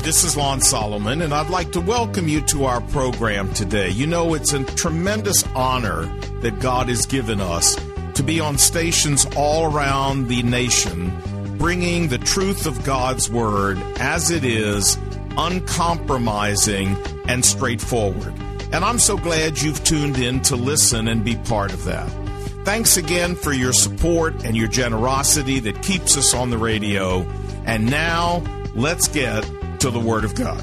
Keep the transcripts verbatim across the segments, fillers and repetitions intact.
this is Lon Solomon, and I'd like to welcome you to our program today. You know, it's a tremendous honor that God has given us to be on stations all around the nation, bringing the truth of God's Word as it is, uncompromising and straightforward. And I'm so glad you've tuned in to listen and be part of that. Thanks again for your support and your generosity that keeps us on the radio. And now, let's get to the Word of God.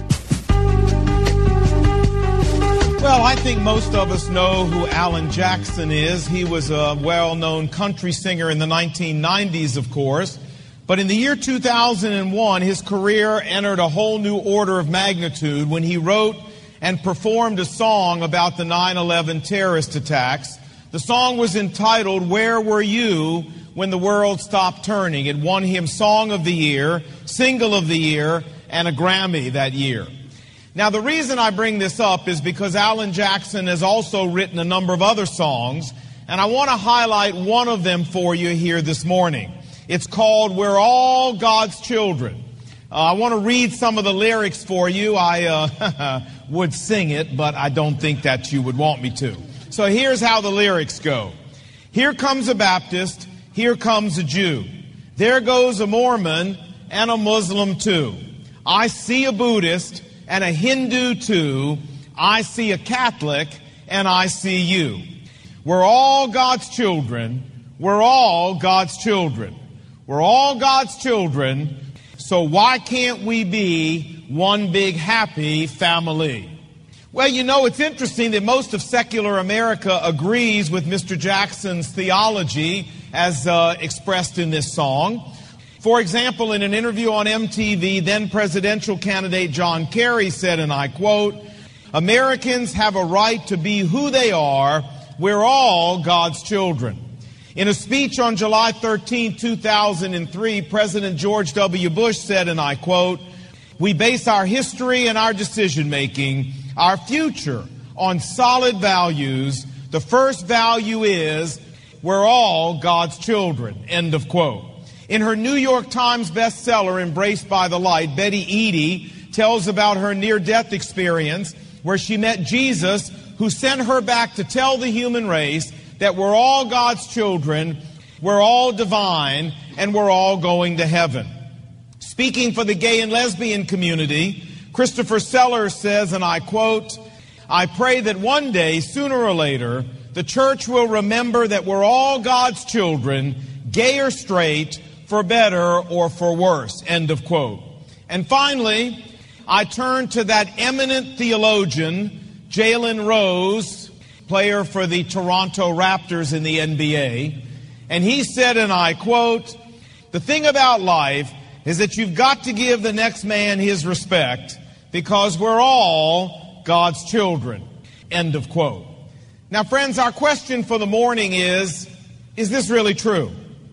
Well, I think most of us know who Alan Jackson is. He was a well-known country singer in the nineteen nineties, of course. But in the year two thousand one, his career entered a whole new order of magnitude when he wrote and performed a song about the nine eleven terrorist attacks. The song was entitled, "Where Were You When the World Stopped Turning?" It won him Song of the Year, Single of the Year, and a Grammy that year. Now, the reason I bring this up is because Alan Jackson has also written a number of other songs, and I want to highlight one of them for you here this morning. It's called "We're All God's Children." Uh, I want to read some of the lyrics for you. I uh, would sing it, but I don't think that you would want me to. So here's how the lyrics go. Here comes a Baptist, here comes a Jew. There goes a Mormon and a Muslim too. I see a Buddhist and a Hindu too. I see a Catholic and I see you. We're all God's children. We're all God's children. We're all God's children. So why can't we be one big happy family? Well, you know, it's interesting that most of secular America agrees with Mister Jackson's theology as uh, expressed in this song. For example, in an interview on M T V, then presidential candidate John Kerry said, and I quote, "Americans have a right to be who they are. We're all God's children." In a speech on July thirteenth, two thousand three, President George W. Bush said, and I quote, "We base our history and our decision-making, our future, on solid values. The first value is we're all God's children." End of quote. In her New York Times bestseller, Embraced by the Light, Betty Eadie tells about her near-death experience where she met Jesus, who sent her back to tell the human race that we're all God's children, we're all divine, and we're all going to heaven. Speaking for the gay and lesbian community, Christopher Sellers says, and I quote, "I pray that one day, sooner or later, the church will remember that we're all God's children, gay or straight, for better or for worse." End of quote. And finally, I turn to that eminent theologian, Jalen Rose, player for the Toronto Raptors in the N B A. And he said, and I quote, "The thing about life is that you've got to give the next man his respect because we're all God's children." End of quote. Now, friends, our question for the morning is, is this really true?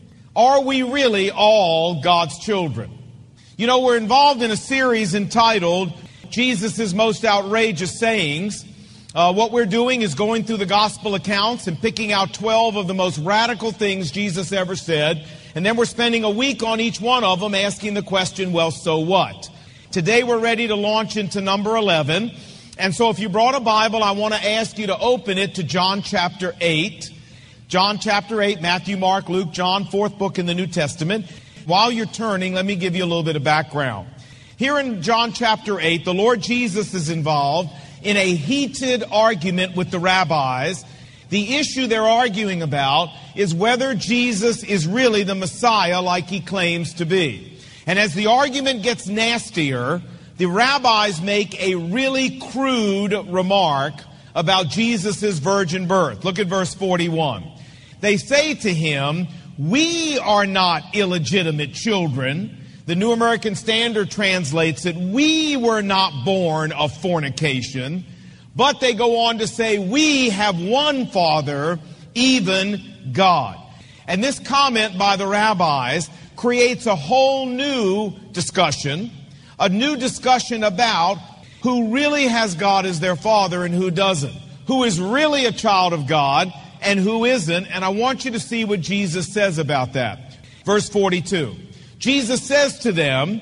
Are we really all God's children? You know, we're involved in a series entitled Jesus' Most Outrageous Sayings. Uh, what we're doing is going through the gospel accounts and picking out twelve of the most radical things Jesus ever said. And then we're spending a week on each one of them asking the question, well, so what? Today we're ready to launch into number eleven. And so if you brought a Bible, I want to ask you to open it to John chapter eight. John chapter eight, Matthew, Mark, Luke, John, fourth book in the New Testament. While you're turning, let me give you a little bit of background. Here in John chapter eight, the Lord Jesus is involved in a heated argument with the rabbis. The issue they're arguing about is whether Jesus is really the Messiah like he claims to be. And as the argument gets nastier, the rabbis make a really crude remark about Jesus' virgin birth. Look at verse forty-one. They say to him, "We are not illegitimate children." The New American Standard translates it, "We were not born of fornication." But they go on to say, "We have one Father, even God." And this comment by the rabbis creates a whole new discussion, a new discussion about who really has God as their Father and who doesn't, who is really a child of God and who isn't. And I want you to see what Jesus says about that. Verse forty-two. Jesus says to them,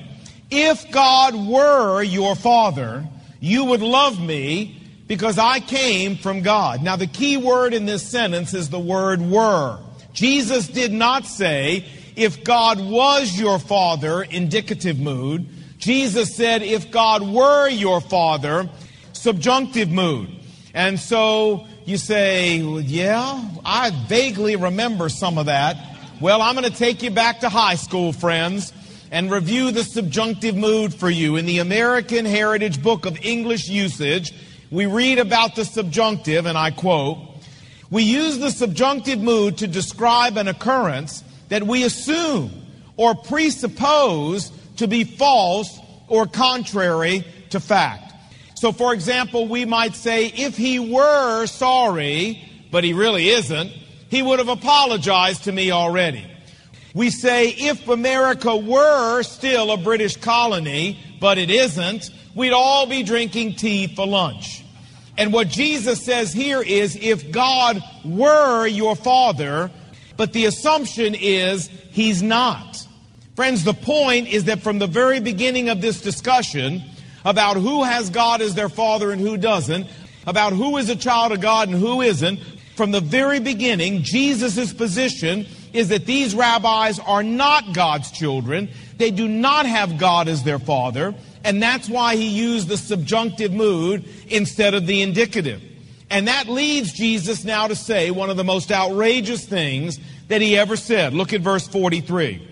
If God were your Father, you would love me because I came from God. Now, the key word in this sentence is the word were. Jesus did not say, if God was your Father, indicative mood. Jesus said, if God were your Father, subjunctive mood. And so you say, yeah, I vaguely remember some of that. Well, I'm going to take you back to high school, friends, and review the subjunctive mood for you. In the American Heritage Book of English Usage, we read about the subjunctive, and I quote, "We use the subjunctive mood to describe an occurrence that we assume or presuppose to be false or contrary to fact." So, for example, we might say, if he were sorry, but he really isn't, he would have apologized to me already. We say, if America were still a British colony, but it isn't, we'd all be drinking tea for lunch. And what Jesus says here is, if God were your Father, but the assumption is he's not. Friends, the point is that from the very beginning of this discussion about who has God as their Father and who doesn't, about who is a child of God and who isn't, from the very beginning, Jesus' position is that these rabbis are not God's children. They do not have God as their Father, and that's why he used the subjunctive mood instead of the indicative. And that leads Jesus now to say one of the most outrageous things that he ever said. Look at verse forty-three.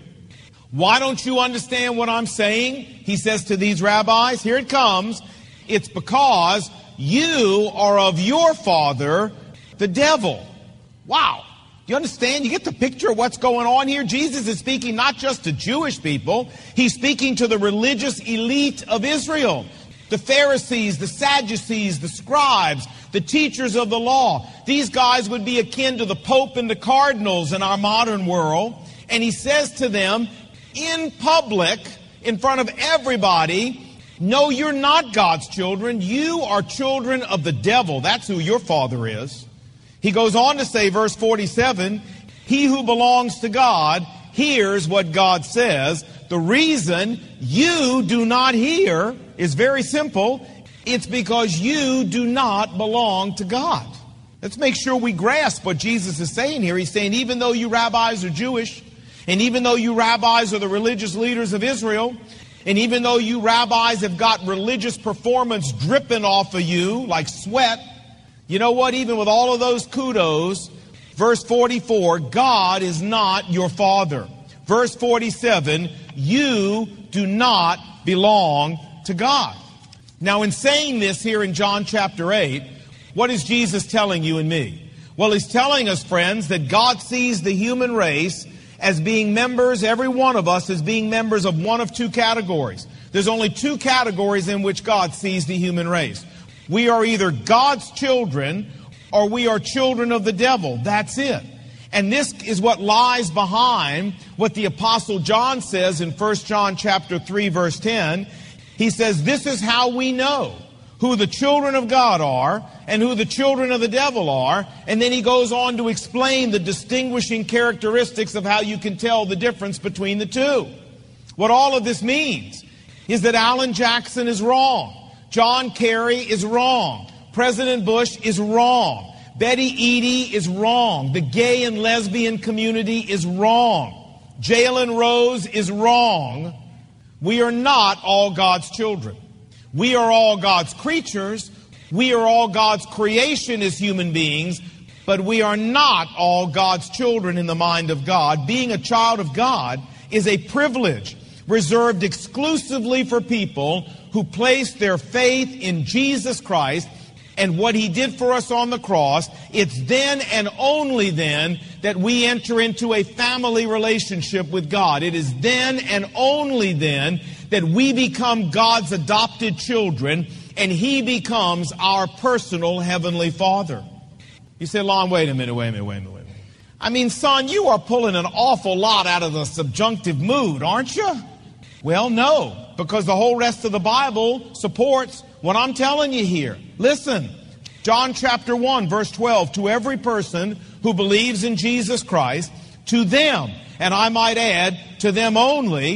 Why don't you understand what I'm saying? He says to these rabbis, here it comes. It's because you are of your father, the devil. Wow. Do you understand? You get the picture of what's going on here? Jesus is speaking not just to Jewish people. He's speaking to the religious elite of Israel. The Pharisees, the Sadducees, the scribes, the teachers of the law. These guys would be akin to the Pope and the cardinals in our modern world. And he says to them, in public, in front of everybody, no, you're not God's children. You are children of the devil. That's who your father is. He goes on to say, verse forty-seven, he who belongs to God hears what God says. The reason you do not hear is very simple. It's because you do not belong to God. Let's make sure we grasp what Jesus is saying here. He's saying, even though you rabbis are Jewish, and even though you rabbis are the religious leaders of Israel, and even though you rabbis have got religious performance dripping off of you like sweat, you know what? Even with all of those kudos, verse forty-four, God is not your father. Verse forty-seven, you do not belong to God. Now, in saying this here in John chapter eight, what is Jesus telling you and me? Well, he's telling us, friends, that God sees the human race as being members, every one of us as being members of one of two categories. There's only two categories in which God sees the human race. We are either God's children or we are children of the devil. That's it. And this is what lies behind what the Apostle John says in First John chapter three, verse ten. He says, this is how we know who the children of God are and who the children of the devil are. And then he goes on to explain the distinguishing characteristics of how you can tell the difference between the two. What all of this means is that Alan Jackson is wrong. John Kerry is wrong. President Bush is wrong. Betty Eady is wrong. The gay and lesbian community is wrong. Jalen Rose is wrong. We are not all God's children. We are all God's creatures. We are all God's creation as human beings, but we are not all God's children in the mind of God. Being a child of God is a privilege reserved exclusively for people who place their faith in Jesus Christ and what he did for us on the cross. It's then and only then that we enter into a family relationship with God. It is then and only then that we become God's adopted children and he becomes our personal heavenly Father. You say, Lon, wait a minute, wait a minute, wait a minute, wait a minute. I mean, son, you are pulling an awful lot out of the subjunctive mood, aren't you? Well, no, because the whole rest of the Bible supports what I'm telling you here. Listen, John chapter one, verse twelve, to every person who believes in Jesus Christ, to them, and I might add, to them only,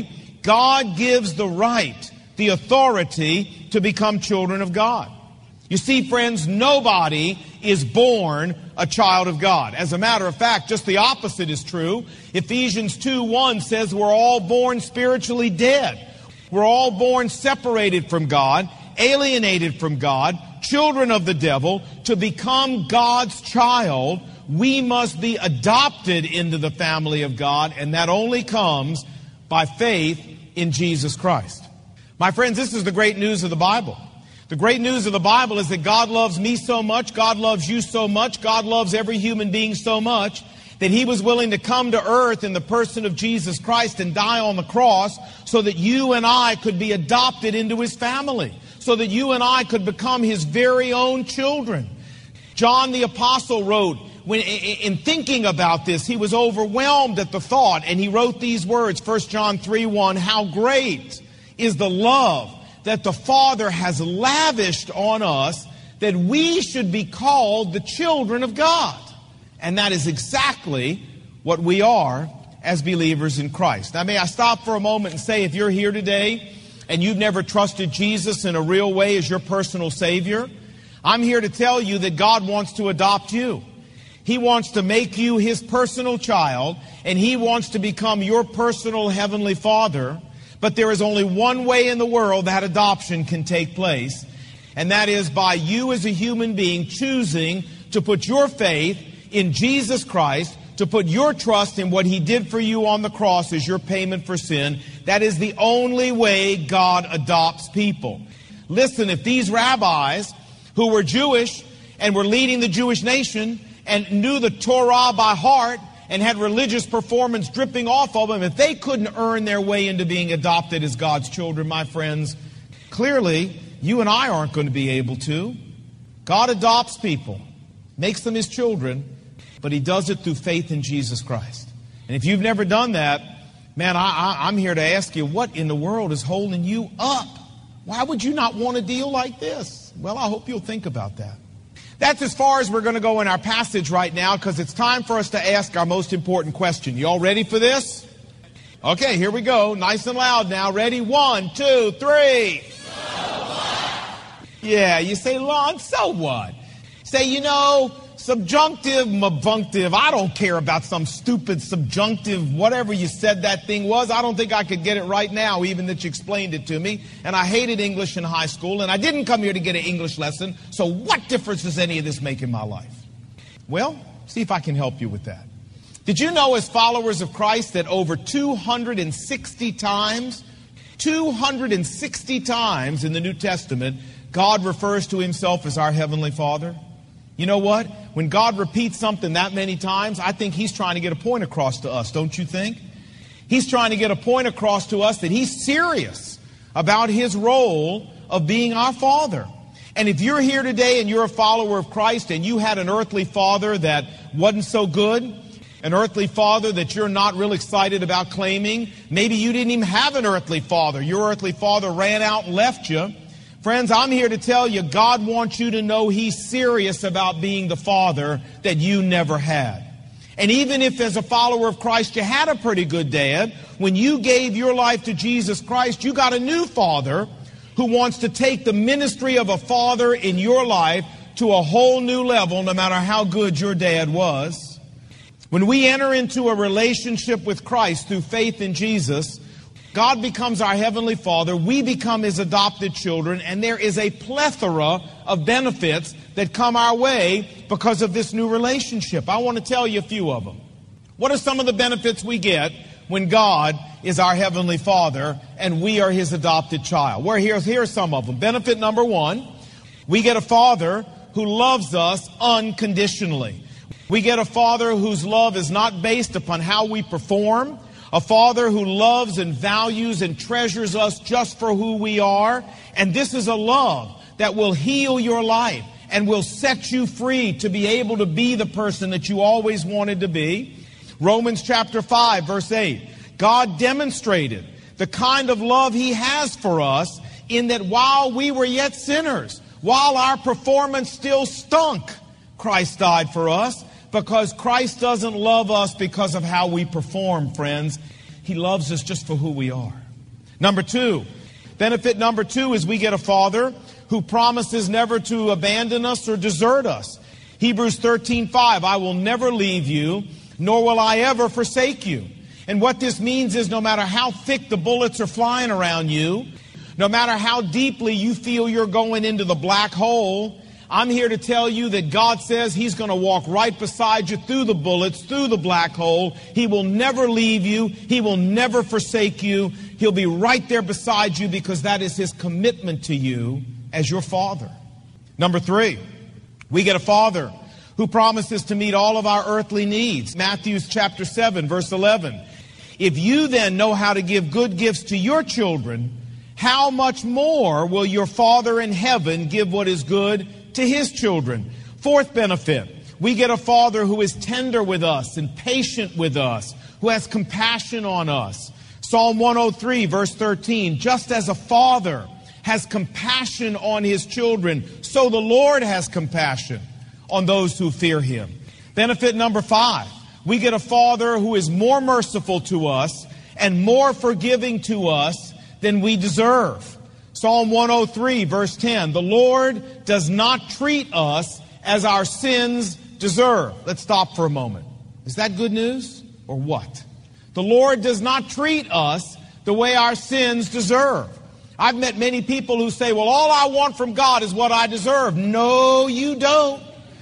God gives the right, the authority to become children of God. You see, friends, nobody is born a child of God. As a matter of fact, just the opposite is true. Ephesians two one says we're all born spiritually dead. We're all born separated from God, alienated from God, children of the devil. To become God's child, we must be adopted into the family of God, and that only comes by faith in Jesus Christ. My friends, this is the great news of the Bible. The great news of the Bible is that God loves me so much, God loves you so much, God loves every human being so much, that He was willing to come to earth in the person of Jesus Christ and die on the cross so that you and I could be adopted into His family, so that you and I could become His very own children. John the Apostle wrote, when in thinking about this, he was overwhelmed at the thought, and he wrote these words, First John three one, "How great is the love that the Father has lavished on us, that we should be called the children of God." And that is exactly what we are as believers in Christ. Now, may I stop for a moment and say, if you're here today and you've never trusted Jesus in a real way as your personal Savior, I'm here to tell you that God wants to adopt you. He wants to make you His personal child, and He wants to become your personal Heavenly Father. But there is only one way in the world that adoption can take place, and that is by you as a human being choosing to put your faith in Jesus Christ, to put your trust in what He did for you on the cross as your payment for sin. That is the only way God adopts people. Listen, if these rabbis who were Jewish and were leading the Jewish nation and knew the Torah by heart and had religious performance dripping off of them, if they couldn't earn their way into being adopted as God's children, my friends, clearly you and I aren't going to be able to. God adopts people, makes them His children, but He does it through faith in Jesus Christ. And if you've never done that, man, I, I, I'm here to ask you, what in the world is holding you up? Why would you not want a deal like this? Well, I hope you'll think about that. That's as far as we're going to go in our passage right now, because it's time for us to ask our most important question. You all ready for this? Okay, here we go. Nice and loud now. Ready? One, two, three. So what? Yeah, you say, Lon, so what? Say, you know, subjunctive, mabunctive. I don't care about some stupid subjunctive, whatever you said that thing was. I don't think I could get it right now, even that you explained it to me. And I hated English in high school, and I didn't come here to get an English lesson. So what difference does any of this make in my life? Well, see if I can help you with that. Did you know, as followers of Christ, that over two hundred sixty times, two hundred sixty times in the New Testament, God refers to Himself as our Heavenly Father? You know what? When God repeats something that many times, I think He's trying to get a point across to us, don't you think? He's trying to get a point across to us that He's serious about His role of being our Father. And if you're here today and you're a follower of Christ and you had an earthly father that wasn't so good, an earthly father that you're not real excited about claiming, maybe you didn't even have an earthly father. Your earthly father ran out and left you. Friends, I'm here to tell you, God wants you to know He's serious about being the Father that you never had. And even if as a follower of Christ you had a pretty good dad, when you gave your life to Jesus Christ, you got a new Father who wants to take the ministry of a father in your life to a whole new level, no matter how good your dad was. When we enter into a relationship with Christ through faith in Jesus, God becomes our Heavenly Father, we become His adopted children, and there is a plethora of benefits that come our way because of this new relationship. I want to tell you a few of them. What are some of the benefits we get when God is our Heavenly Father and we are His adopted child? Well, here's, here are some of them. Benefit number one, we get a Father who loves us unconditionally. We get a Father whose love is not based upon how we perform, a Father who loves and values and treasures us just for who we are. And this is a love that will heal your life and will set you free to be able to be the person that you always wanted to be. Romans chapter five, verse eight. God demonstrated the kind of love He has for us in that while we were yet sinners, while our performance still stunk, Christ died for us. Because Christ doesn't love us because of how we perform, friends. He loves us just for who we are. Number two, benefit number two is we get a Father who promises never to abandon us or desert us. Hebrews thirteen five, I will never leave you, nor will I ever forsake you. And what this means is no matter how thick the bullets are flying around you, no matter how deeply you feel you're going into the black hole, I'm here to tell you that God says He's going to walk right beside you through the bullets, through the black hole. He will never leave you. He will never forsake you. He'll be right there beside you because that is His commitment to you as your Father. Number three, we get a Father who promises to meet all of our earthly needs. Matthew chapter seven, verse eleven. If you then know how to give good gifts to your children, how much more will your Father in heaven give what is good to His children? Fourth benefit, we get a Father who is tender with us and patient with us, who has compassion on us. Psalm one oh three, verse thirteen, just as a father has compassion on his children, so the Lord has compassion on those who fear Him. Benefit number five, we get a Father who is more merciful to us and more forgiving to us than we deserve. Psalm one oh three, verse ten, the Lord does not treat us as our sins deserve. Let's stop for a moment. Is that good news or what? The Lord does not treat us the way our sins deserve. I've met many people who say, well, all I want from God is what I deserve. No, you don't.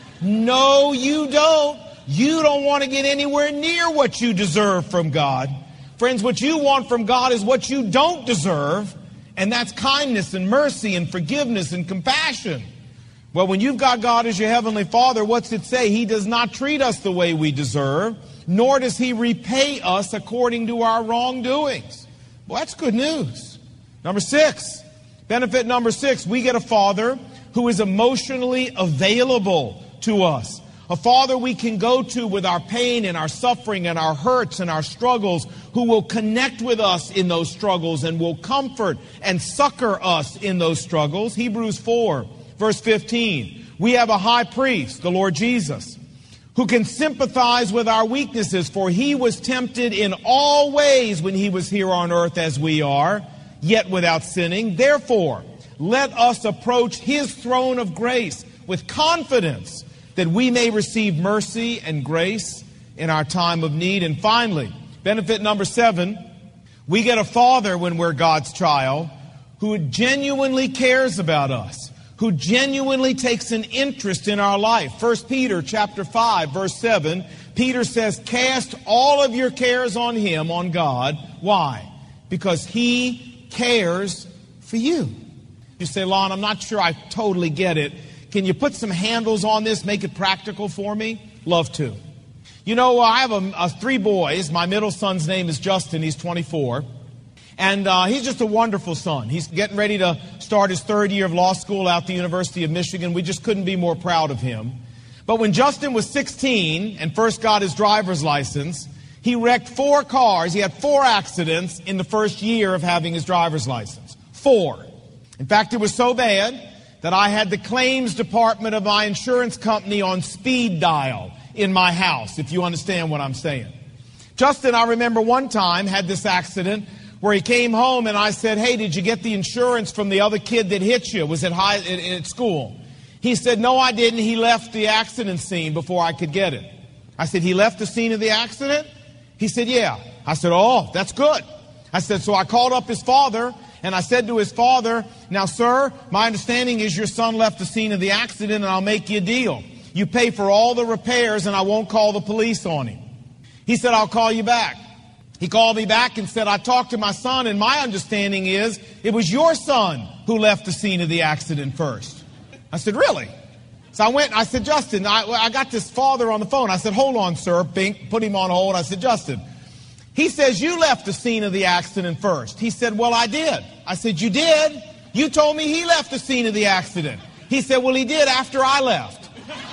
No, you don't. You don't want to get anywhere near what you deserve from God. Friends, what you want from God is what you don't deserve, and that's kindness and mercy and forgiveness and compassion. Well, when you've got God as your Heavenly Father, what's it say? He does not treat us the way we deserve, nor does He repay us according to our wrongdoings. Well, that's good news. Number six, benefit number six, we get a Father who is emotionally available to us. A Father we can go to with our pain and our suffering and our hurts and our struggles, who will connect with us in those struggles and will comfort and succor us in those struggles. Hebrews four, verse fifteen. We have a high priest, the Lord Jesus, who can sympathize with our weaknesses, for He was tempted in all ways when He was here on earth as we are, yet without sinning. Therefore, let us approach His throne of grace with confidence, that we may receive mercy and grace in our time of need. And finally, benefit number seven, we get a Father when we're God's child who genuinely cares about us, who genuinely takes an interest in our life. First Peter chapter five, verse seven, Peter says, cast all of your cares on Him, on God. Why? Because He cares for you. You say, Lon, I'm not sure I totally get it. Can you put some handles on this, make it practical for me? Love to. You know, I have a, a, three boys. My middle son's name is Justin. He's twenty-four. And uh, he's just a wonderful son. He's getting ready to start his third year of law school out the University of Michigan. We just couldn't be more proud of him. But when Justin was sixteen and first got his driver's license, he wrecked four cars. He had four accidents in the first year of having his driver's license. Four. In fact, it was so bad that I had the claims department of my insurance company on speed dial in my house, if you understand what I'm saying. Justin, I remember one time, had this accident where he came home and I said, hey, did you get the insurance from the other kid that hit you? Was it high at, at school? He said, no, I didn't. He left the accident scene before I could get it. I said, he left the scene of the accident? He said, yeah. I said, oh, that's good. I said, so I called up his father. And I said to his father, now, sir, my understanding is your son left the scene of the accident, and I'll make you a deal. You pay for all the repairs, and I won't call the police on him. He said, I'll call you back. He called me back and said, I talked to my son, and my understanding is it was your son who left the scene of the accident first. I said, really? So I went, and I said, Justin, I, I got this father on the phone. I said, hold on, sir. Bink, put him on hold. I said, Justin, he says you left the scene of the accident first. He said, well, I did. I said, you did? You told me he left the scene of the accident. He said, well, he did after I left.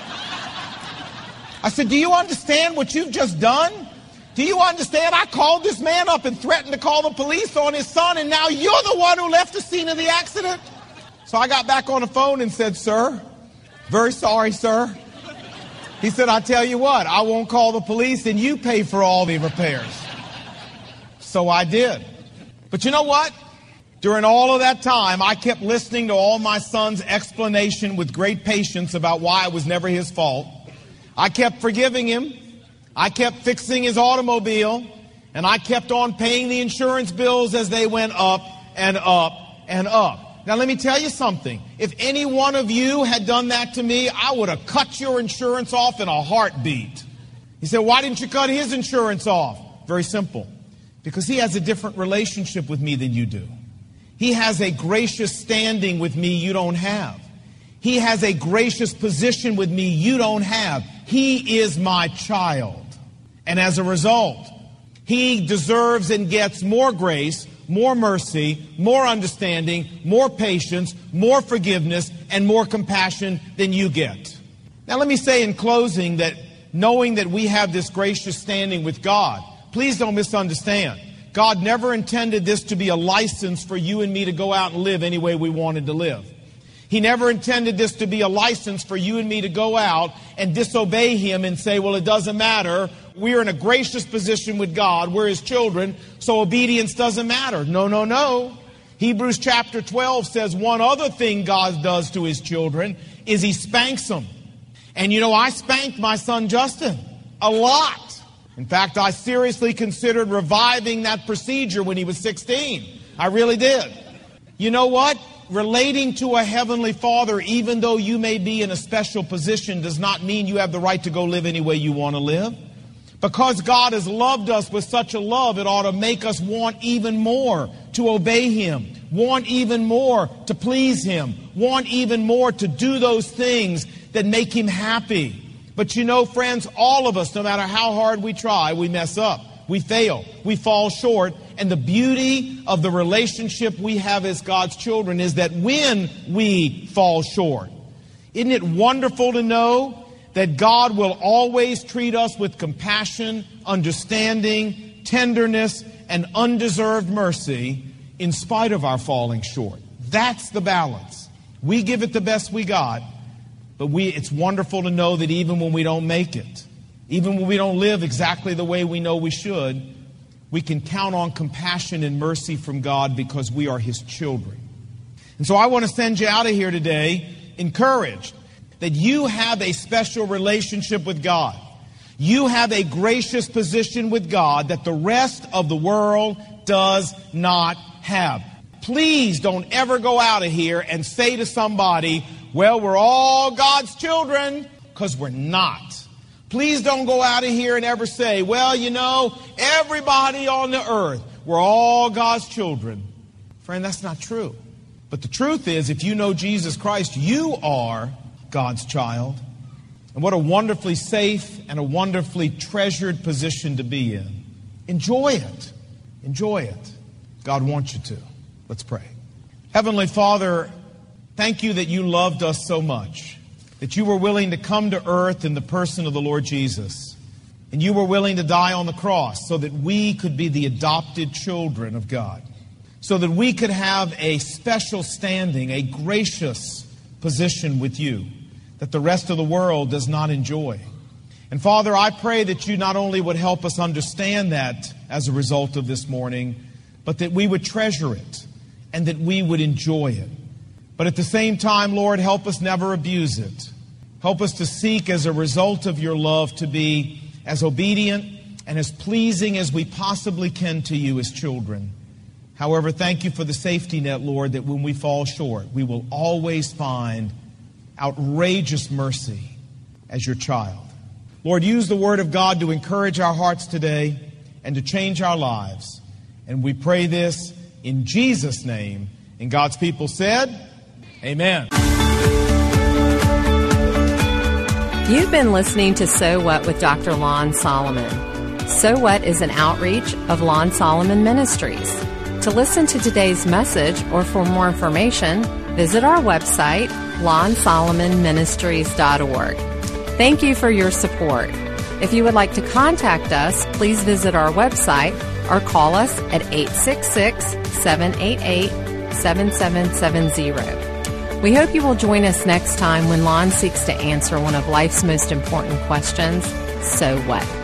I said, do you understand what you've just done? Do you understand? I called this man up and threatened to call the police on his son, and now you're the one who left the scene of the accident? So I got back on the phone and said, sir, very sorry, sir. He said, I tell you what, I won't call the police and you pay for all the repairs. So I did. But you know what? During all of that time, I kept listening to all my son's explanation with great patience about why it was never his fault. I kept forgiving him. I kept fixing his automobile. And I kept on paying the insurance bills as they went up and up and up. Now, let me tell you something. If any one of you had done that to me, I would have cut your insurance off in a heartbeat. He said, why didn't you cut his insurance off? Very simple. Because he has a different relationship with me than you do. He has a gracious standing with me you don't have. He has a gracious position with me you don't have. He is my child. And as a result, he deserves and gets more grace, more mercy, more understanding, more patience, more forgiveness, and more compassion than you get. Now let me say in closing that knowing that we have this gracious standing with God, please don't misunderstand. God never intended this to be a license for you and me to go out and live any way we wanted to live. He never intended this to be a license for you and me to go out and disobey Him and say, well, it doesn't matter. We're in a gracious position with God. We're His children, so obedience doesn't matter. No, no, no. Hebrews chapter twelve says one other thing God does to His children is He spanks them. And you know, I spanked my son Justin a lot. In fact, I seriously considered reviving that procedure when he was sixteen. I really did. You know what? Relating to a heavenly Father, even though you may be in a special position, does not mean you have the right to go live any way you want to live. Because God has loved us with such a love, it ought to make us want even more to obey Him, want even more to please Him, want even more to do those things that make Him happy. But you know, friends, all of us, no matter how hard we try, we mess up. We fail. We fall short. And the beauty of the relationship we have as God's children is that when we fall short, isn't it wonderful to know that God will always treat us with compassion, understanding, tenderness, and undeserved mercy in spite of our falling short? That's the balance. We give it the best we got, but we, it's wonderful to know that even when we don't make it, even when we don't live exactly the way we know we should, we can count on compassion and mercy from God because we are His children. And so I want to send you out of here today encouraged that you have a special relationship with God. You have a gracious position with God that the rest of the world does not have. Please don't ever go out of here and say to somebody, well, we're all God's children, because we're not. Please don't go out of here and ever say, well, you know, everybody on the earth, we're all God's children. Friend, that's not true. But the truth is, if you know Jesus Christ, you are God's child. And what a wonderfully safe and a wonderfully treasured position to be in. Enjoy it. Enjoy it. God wants you to. Let's pray. Heavenly Father, thank you that you loved us so much, that you were willing to come to earth in the person of the Lord Jesus. And you were willing to die on the cross so that we could be the adopted children of God. So that we could have a special standing, a gracious position with you that the rest of the world does not enjoy. And Father, I pray that you not only would help us understand that as a result of this morning, but that we would treasure it and that we would enjoy it. But at the same time, Lord, help us never abuse it. Help us to seek as a result of your love to be as obedient and as pleasing as we possibly can to you as children. However, thank you for the safety net, Lord, that when we fall short, we will always find outrageous mercy as your child. Lord, use the Word of God to encourage our hearts today and to change our lives. And we pray this in Jesus' name. And God's people said, amen. You've been listening to So What with Doctor Lon Solomon. So What is an outreach of Lon Solomon Ministries. To listen to today's message or for more information, visit our website, lon solomon ministries dot org. Thank you for your support. If you would like to contact us, please visit our website or call us at eight six six, seven eight eight, seven seven seven zero. We hope you will join us next time when Lon seeks to answer one of life's most important questions, so what?